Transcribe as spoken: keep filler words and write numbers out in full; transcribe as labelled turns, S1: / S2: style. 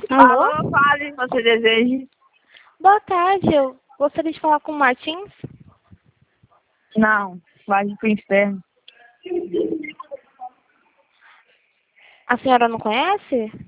S1: Alô?
S2: Alô, fale, você deseja?
S1: Boa tarde, eu gostaria de falar com o Martins.
S2: Não, vai pro inferno.
S1: A senhora não conhece?